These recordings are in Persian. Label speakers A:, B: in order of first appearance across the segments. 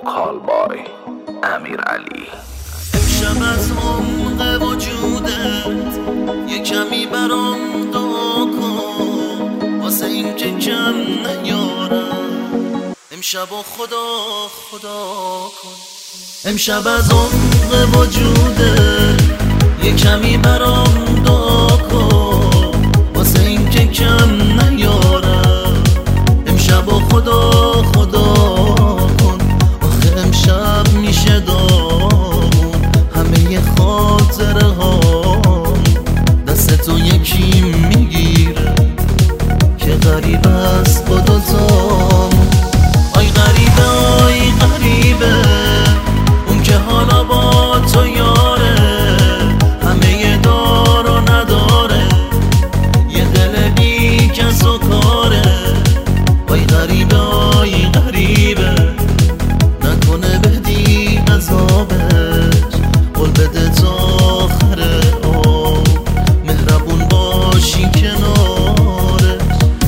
A: وکال بای امیر علی.
B: امشب از عمق وجودت یه کمی برام دعا کن، واسه این که کم نیارم امشب و خدا کن. امشب از عمق وجودت یه کمی برام دعا کن، واسه این که کم نیارم امشب و خدا کن. آخه امشب میشه دامون همه خاطره ها، دست تو یکی میگیره که غریب است با دوتام. آی غریبه اون که حالا با تو یاره، همه دار و نداره، یه دل بی کس و کاره. آی غریبه نکنه بدی عذابش، قول بده تا آخر مهربون باشی کنارش.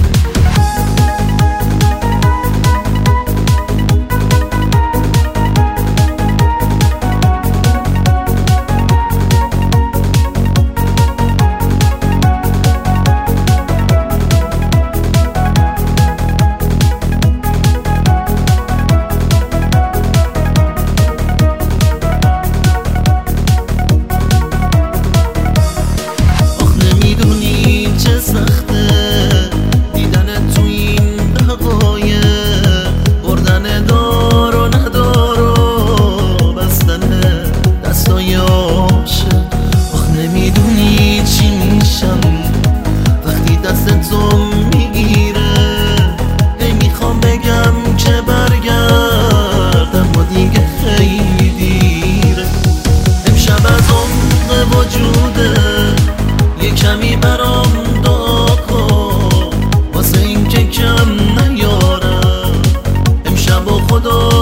B: یه کمی برام دعا کن، واسه این که کم نیارم امشب و خدا